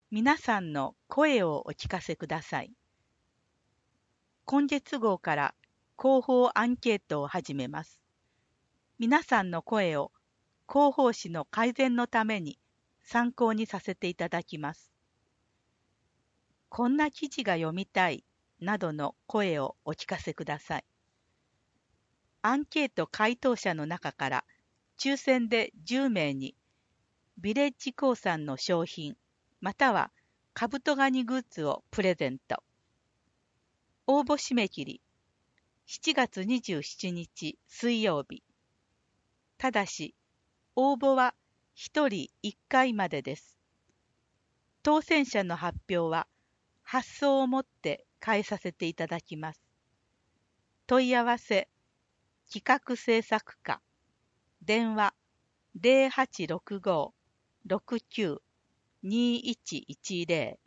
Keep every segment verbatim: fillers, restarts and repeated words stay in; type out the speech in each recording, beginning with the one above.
皆さんの声をお聞かせください。今月号から広報アンケートを始めます。皆さんの声を広報誌の改善のために参考にさせていただきます。こんな記事が読みたいなどの声をお聞かせください。アンケート回答者の中から抽選でじゅうめいにビレッジ興産の商品またはカブトガニグッズをプレゼント。応募締め切りしちがつにじゅうしちにち水曜日。ただし応募はひとりいっかいまでです。当選者の発表は発送をもって返させていただきます。問い合わせ企画制作課電話 ゼロはちろくご ろくきゅう にいちいちゼ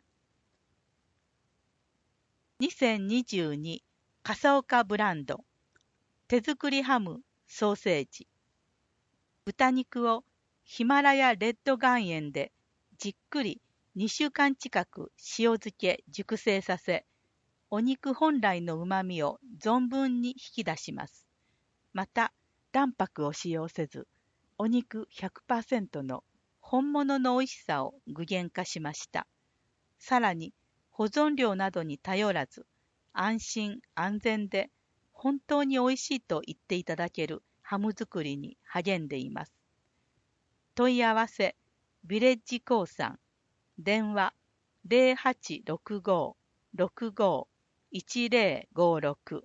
ロ にせんにじゅうに笠岡ブランド手作りハムソーセージ豚肉をヒマラヤレッド岩塩でじっくりにしゅうかん近く塩漬け熟成させお肉本来のうまみを存分に引き出します。また卵白を使用せずお肉 ひゃくパーセント の本物の美味しさを具現化しました。さらに保存料などに頼らず安心安全で本当に美味しいと言っていただけるハム作りに励んでいます。問い合わせビレッジ興産電話 ゼロはちろくご ろくご いちゼロごろく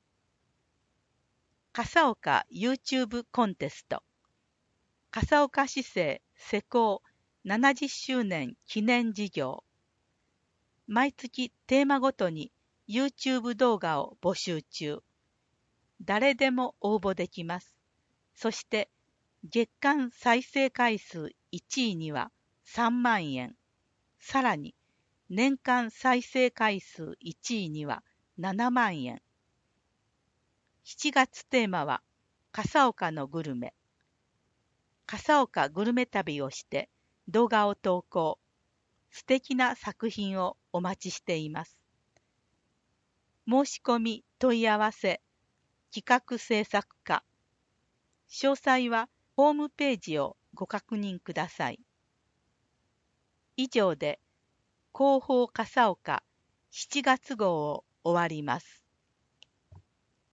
笠岡 YouTube コンテスト笠岡市政施行ななじゅっしゅうねん記念事業毎月テーマごとに YouTube 動画を募集中。誰でも応募できます。そして月間再生回数いちいにはさんまんえん。さらに年間再生回数いちいにはななまんえん。しちがつテーマは笠岡のグルメ。笠岡グルメ旅をして動画を投稿。素敵な作品をお待ちしています。申し込み問い合わせ企画制作課詳細はホームページをご確認ください。以上で広報笠岡しちがつ号を終わります。